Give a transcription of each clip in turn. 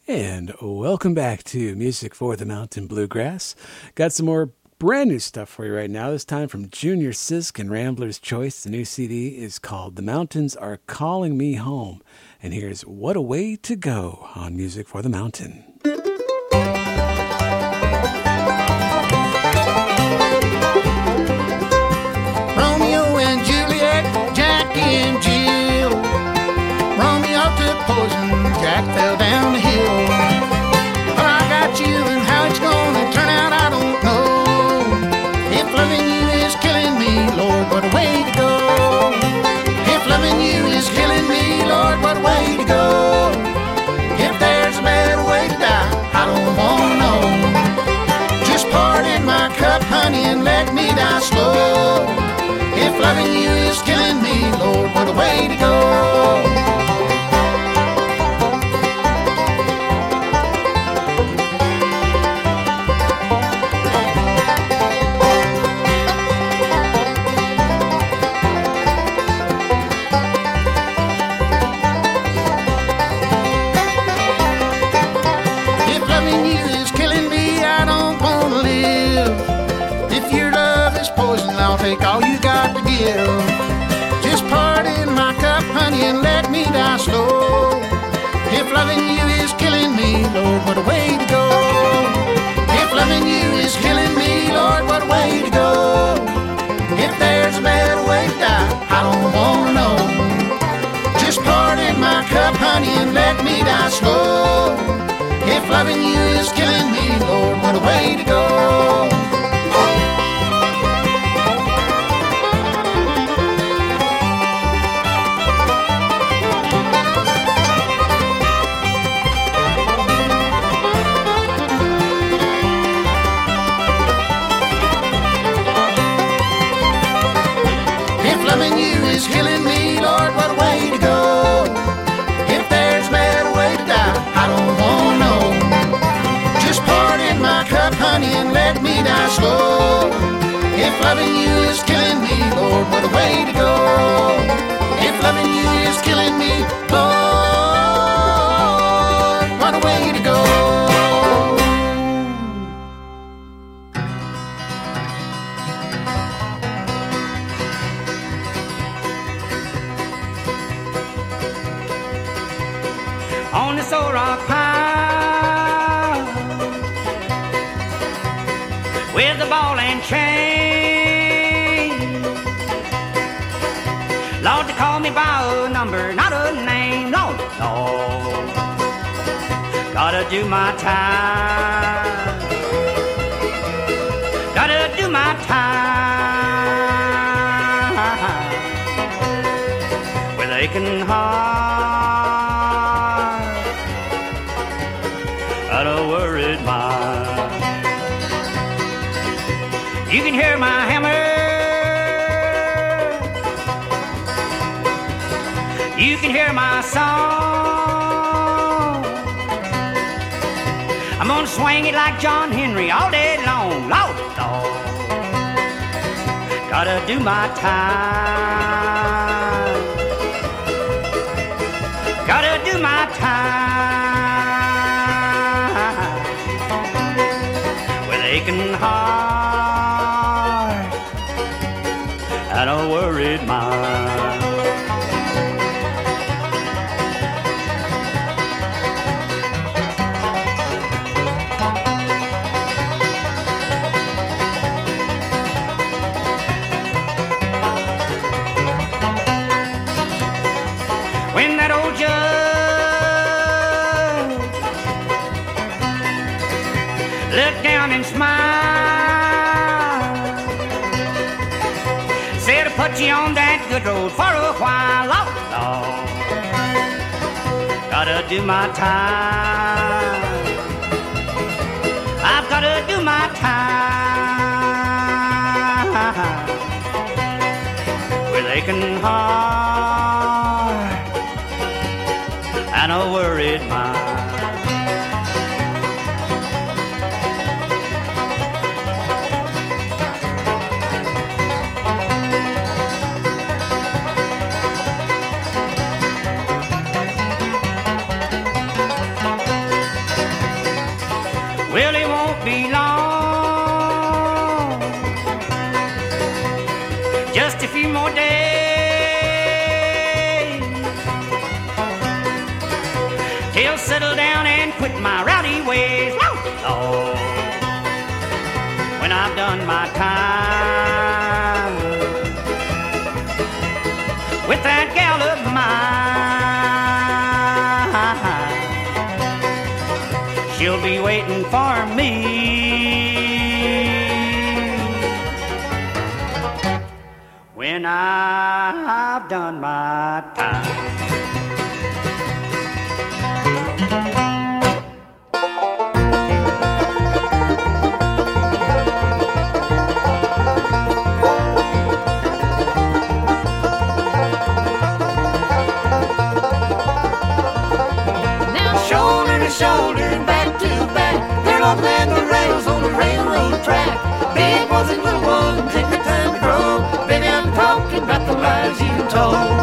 And welcome back to Music for the Mountain Bluegrass. Got some more brand new stuff for you right now, this time from Junior Sisk and Rambler's Choice. The new CD is called The Mountains Are Calling Me Home. And here's What a Way to Go on Music for the Mountain. Romeo and Juliet, Jack and Jill. Romeo took poison, Jack fell down the hill. But I got you, and how it's gonna turn out, I don't know. If loving you is killing me, Lord, what a way to go. If loving you is killing me, Lord, what a way to go. If there's a better way to die, I don't wanna know. Just pour it in my cup, honey, and let me die slow. If loving you is killing me, Lord, what a way to go. I'll take all you got to give. Just pour it in my cup, honey, and let me die slow. If loving you is killing me, Lord, what a way to go. If loving you is killing me, Lord, what a way to go. If there's a better way to die, I don't wanna know. Just pour it in my cup, honey, and let me die slow. If loving you is killing me, Lord, what a way to go. Loving you is killing me, Lord, what a way to go. If there's a better way to die, I don't wanna know. Just pour it in my cup, honey, and let me die slow. If loving you is killing me, Lord, what a way to go. If loving you is killing me, Lord, what a way to go. On this old rock pile with the ball and chain, Lord, they call me by a number, not a name. Lord, Lord, gotta do my time, gotta do my time with aching heart, got a worried mind. You can hear my hammer, you can hear my song. I'm gonna swing it like John Henry all day long. Lord, Lord, gotta do my time, gotta do my time with aching heart and a worried mind. When that old judge looked down and smiled, said, I'll put you on that good road for a while. Lord, Lord, gotta do my time, I've gotta do my time with aching heart and a worried mind. really won't be long. Just a few more days till settle down and quit my rowdy ways. Oh, when I've done my time with that gal of mine, she'll be waiting for me when I've done my time. Shoulder, back to back, they're all laying the rails on the railroad track. Big ones and little ones, take their time to grow. Baby, I'm talking about the lies you told.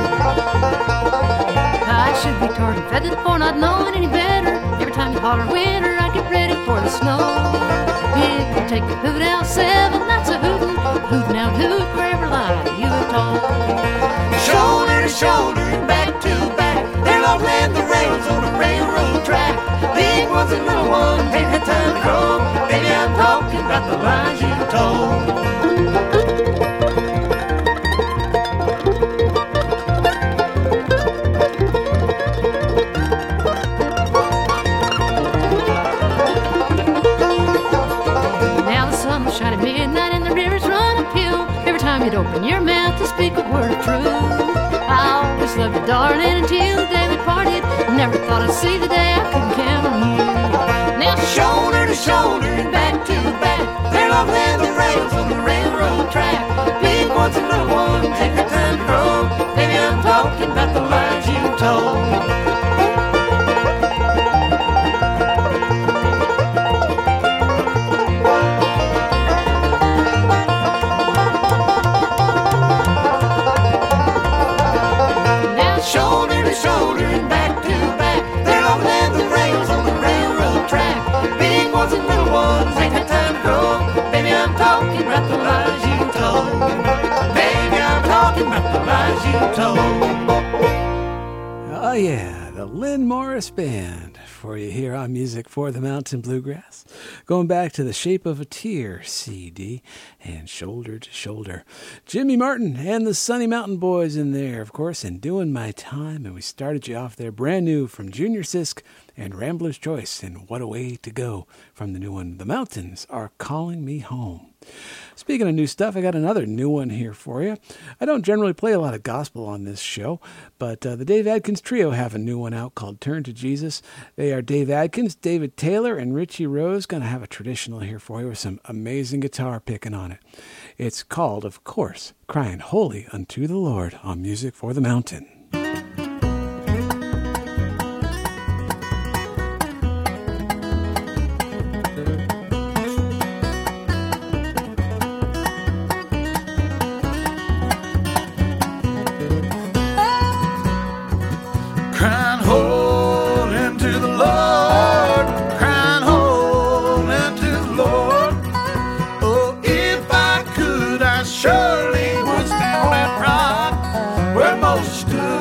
I should be tarred and feathered for not knowing any better. Every time you holler winter, I get ready for the snow. If you take a hoot out 7, that's a hootin', hootin' out hoot for every lie you have told. Shoulder to shoulder, back to back, they're all laying the rails on the railroad track. Big ones and little ones, take their time to grow. Baby, I'm talking about the lies you told. Now the sun will shine at midnight and the rivers run uphill. Every time you'd open your mouth to speak a word of truth. I always loved you, darling, until the day we parted. Never thought I'd see the day I couldn't count on you. Now Shoulder to shoulder, back to back, they're all laying the rails on the railroad track. Big ones and little ones, take their time to grow. Baby, I'm talking about the lies you told. Shoulder to shoulder and back to back, they're all laying the rails on the railroad track. Big ones and little ones, take their time to grow. Baby, I'm talking about the lies you told. Baby, I'm talking about the lies you told. Oh yeah, the Lynn Morris Band for you here on Music for the Mountain Bluegrass. Going back to the Shape of a Tear CD and Shoulder to Shoulder. Jimmy Martin and the Sunny Mountain Boys in there, of course, and Doing My Time. And we started you off there brand new from Junior Sisk and Rambler's Choice and What a Way to Go from the new one, The Mountains Are Calling Me Home. Speaking of new stuff, I got another new one here for you. I don't generally play a lot of gospel on this show, but the Dave Adkins Trio have a new one out called Turn to Jesus. They are Dave Adkins, David Taylor, and Richie Rose. Going to have a traditional here for you with some amazing guitar picking on it. It's called, of course, Crying Holy Unto the Lord on Music for the Mountain. Crying holy unto the Lord, crying holy unto the Lord. Oh, if I could, I surely would stand that rock where Moses stood.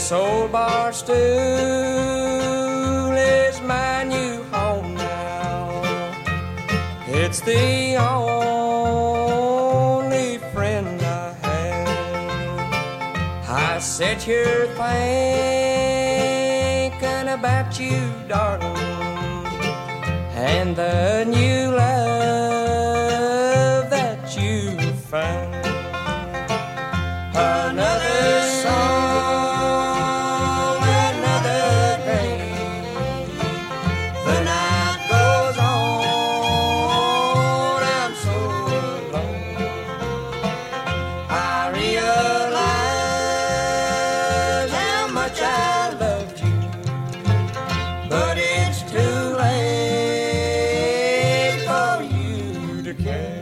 This old bar stool is my new home now. It's the only friend I have. I sit here thinking about you, darling, and the new love that you found. Another song, another day. The night goes on, I'm so alone. I realize how much I loved you, but it's too late for you to care.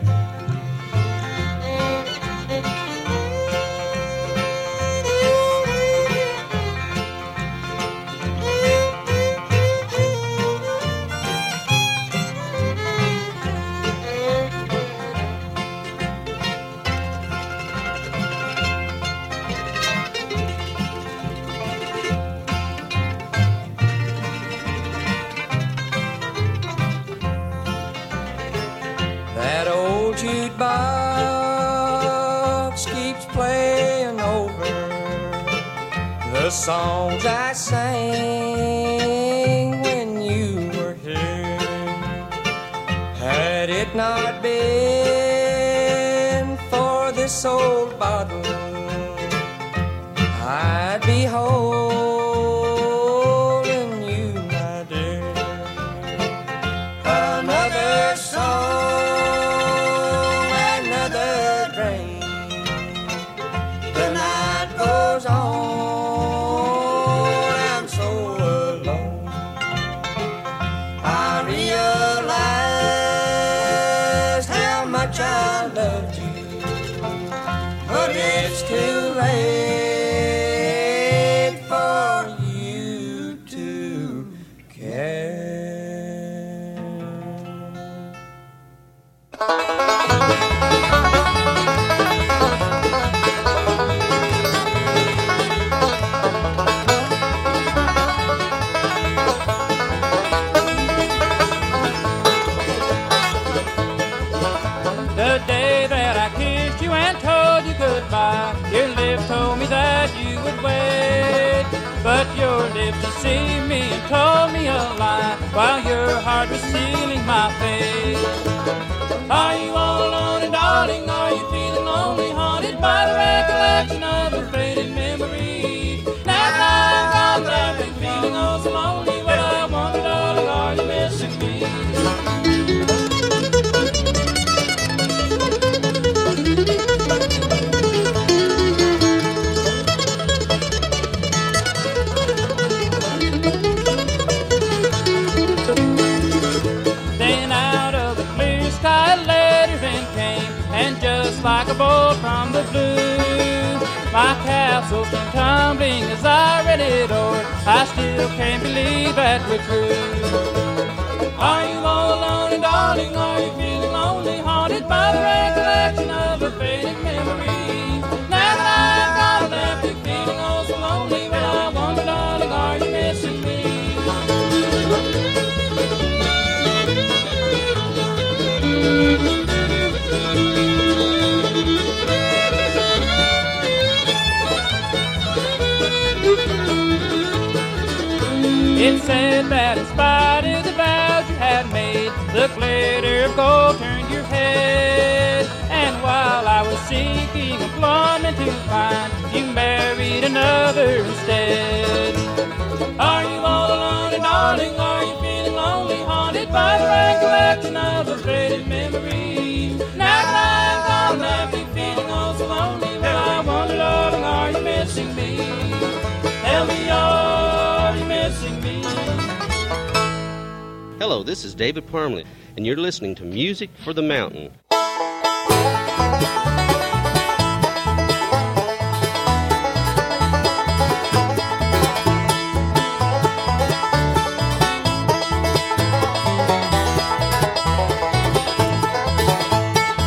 That old jukebox keeps playing over the songs I sang when you were here. Had it not been for this old bottle, I'd be holding you, my dear. Another song, another drain. The night goes on, I'm so alone. I realized how much I loved you, but it's too late for you to care. The day that I kissed you and told you goodbye, your lips told me that you would wait. But your lips deceived me and told me a lie, while your heart was sealing my fate. Are you all alone, and darling, are you feeling lonely, haunted by the recollection of a faded memory? Now that I'm gone, I've been feeling oh so lonely. Well, I wonder, darling, are you missing me? Then out of the clear sky a letter then came, and just like a bolt from the blue, my castle came tumbling as I read it o'er. I still can't believe that we're through. Are you all alone, and darling, are you feeling lonely, haunted by the recollection of a faded memory? Now that I've gone, left you feeling oh so lonely. Well, I wonder, darling, are you missing me? It said that in spite of the vows you had made, the glitter of gold turned your head. And while I was seeking employment to find, you married another instead. Are you all alone, and darling, are you feeling lonely, haunted by the recollection of a faded memory? Now that I've gone, left you feeling oh so lonely. Well, I wonder, darling, are you missing me? Tell me, are you missing me? Hello, this is David Parmley, and you're listening to Music for the Mountain.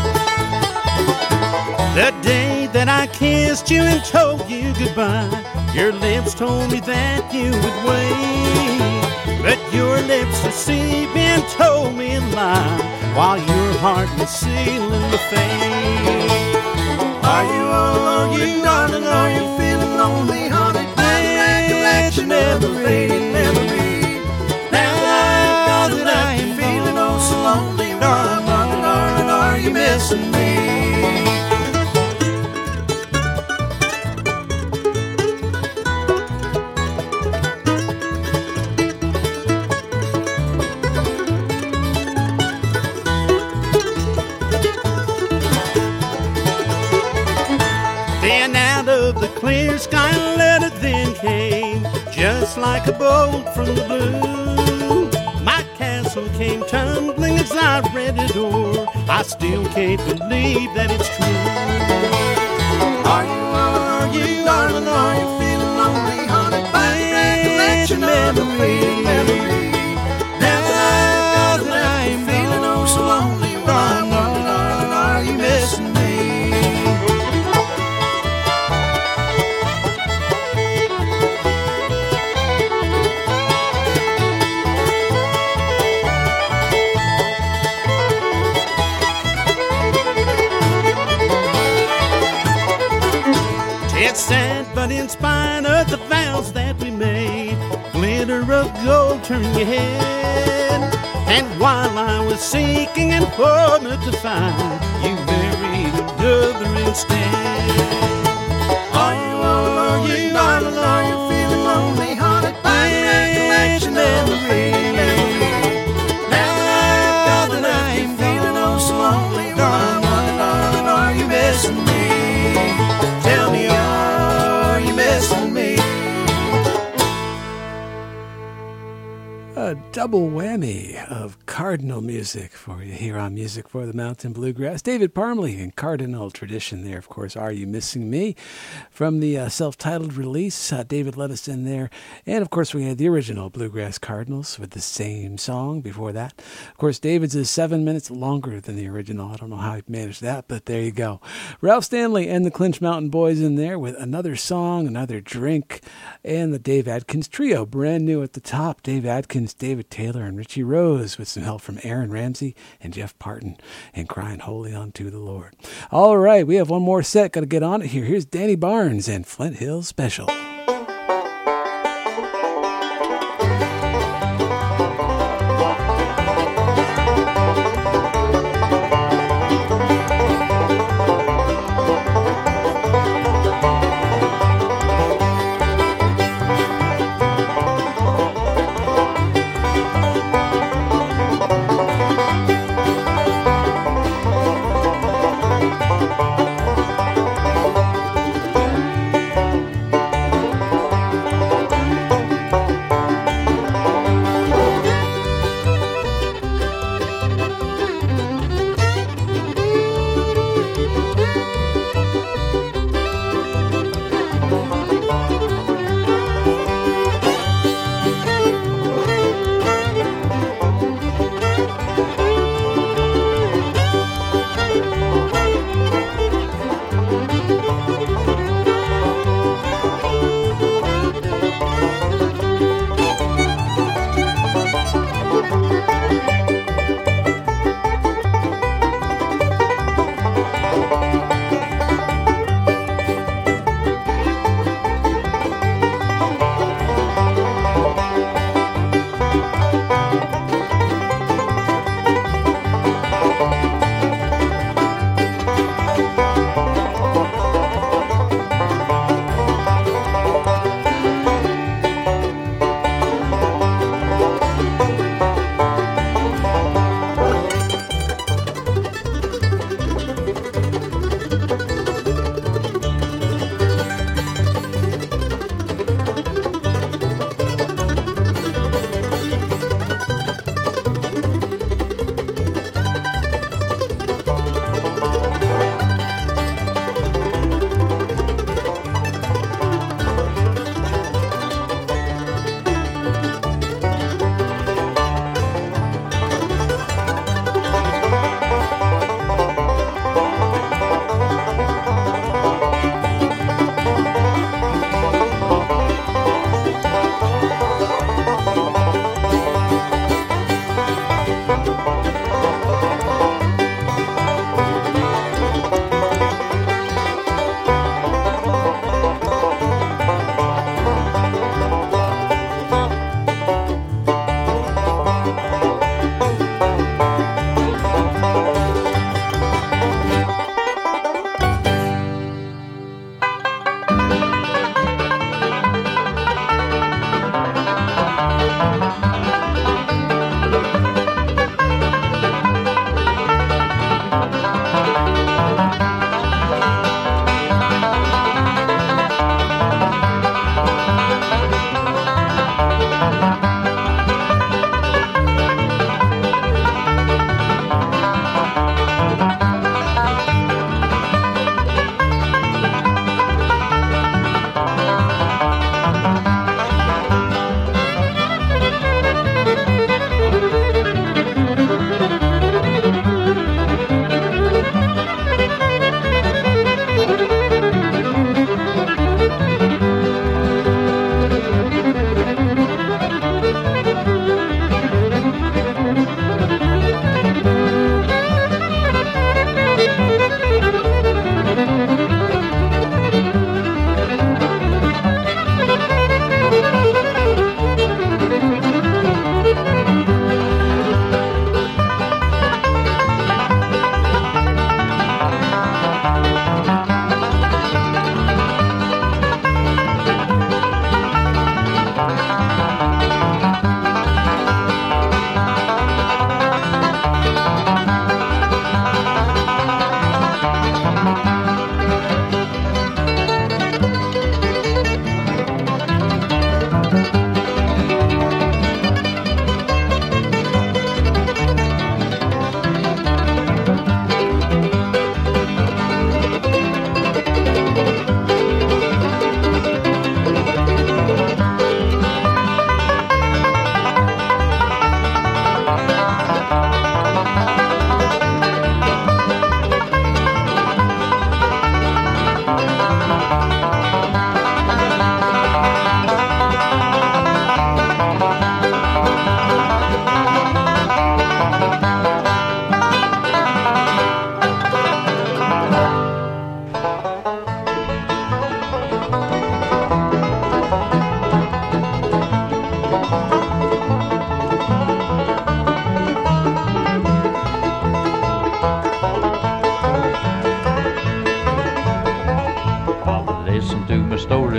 The day that I kissed you and told you goodbye, Your lips told me that you would wait, but your lips deceiving told me a lie, while your heart was sealing the fate. Are you alone, darling? Are you feeling lonely, honey? Recollection never faded, never faded. Now that I'm feeling oh so lonely, darling, are you missing me? Then out of the clear sky a letter then came, just like a bolt from the blue. My castle came tumbling as I read it o'er. I still can't believe that it's true. Are you, darling, are you feeling lonely, honey? By the recollection of the memory. Now that I'm feeling oh so lonely, darling, are you missing me? It's sad, but in spite of the vows that we made, glitter of gold turned your head. And while I was seeking and hoping to find, you married another instead. Are you, darling, are you feeling lonely, honey? By the recollection of the memory. Now that I'm feeling oh so lonely, darling, are you missing me? Tell me, are you missing me? A double whammy of Cardinal music for you here on Music for the Mountain Bluegrass. David Parmley in Cardinal tradition there, of course. Are You Missing Me? From the self-titled release, David let us in there. And, of course, we had the original Bluegrass Cardinals with the same song before that. Of course, David's is 7 minutes longer than the original. I don't know how he managed that, but there you go. Ralph Stanley and the Clinch Mountain Boys in there with another song, another drink, and the Dave Adkins Trio, brand new at the top. Dave Adkins, David Taylor, and Richie Rose with some help from Aaron Ramsey and Jeff Parton and Crying Holy Unto the Lord. All right, we have one more set. Got to get on it here. Here's Danny Barnes and Flint Hill Special.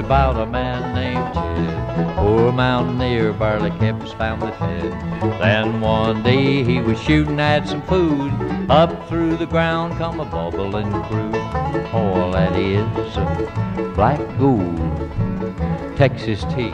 about a man named Ted. Poor mountaineer barely kept his family fed. Then one day he was shooting at some food. Up through the ground come a bubbling crude. All that is black gold, Texas tea.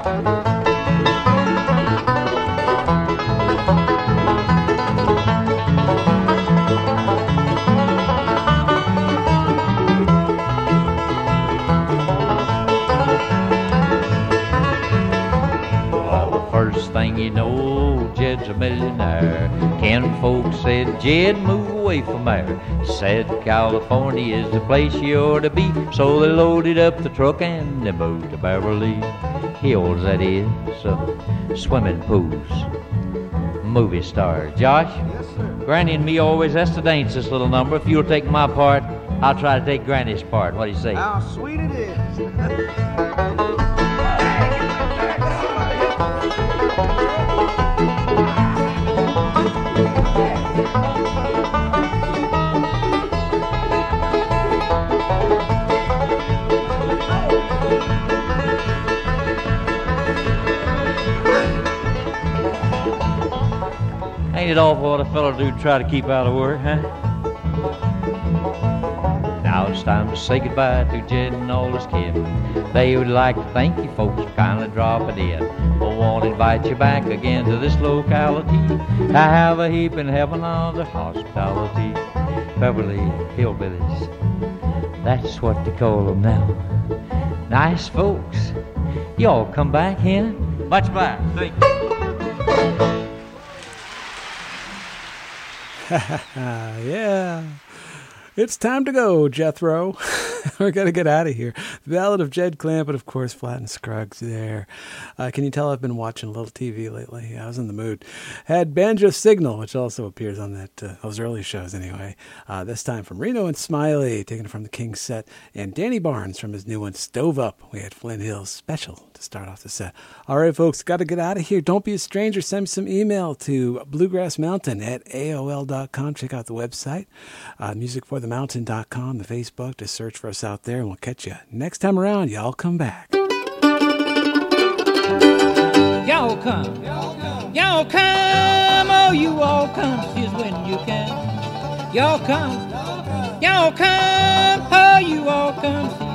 First thing you know, Jed's a millionaire. Ken folks said, Jed, move away from there. Said California is the place you ought to be. So they loaded up the truck and they moved to Beverly Hills, that is, swimming pools, movie stars. Josh? Yes, sir. Granny and me always has to dance this little number. If you'll take my part, I'll try to take Granny's part. What do you say? How sweet it is. Ain't it awful what a fellow do to try to keep out of work, huh? Now it's time to say goodbye to Jed and all his kin. They would like to thank you folks for kindly dropping in. We'll want to invite you back again to this locality. I have a heap in heaven of the hospitality. Beverly Hillbillies, that's what they call them now. Nice folks. Y'all come back here. Much obliged. Thank you. Yeah. It's time to go, Jethro. We're going to get out of here. The Ballad of Jed Clampett, of course, Flatt and Scruggs there. Can you tell I've been watching a little TV lately? I was in the mood. Had Banjo Signal, which also appears on that those early shows anyway. This time from Reno and Smiley, taken from the King's set. And Danny Barnes from his new one, Stove Up. We had Flint Hills Special to start off the set. All right, folks, got to get out of here. Don't be a stranger. Send me some email to bluegrassmountain@aol.com. Check out the website, musicforthemountain.com, the Facebook. Just search for us out there, and we'll catch you next time around. Y'all come back. Y'all come. Y'all come. Oh, you all come. Here's when you can. Y'all come. Y'all come. Oh, you all come.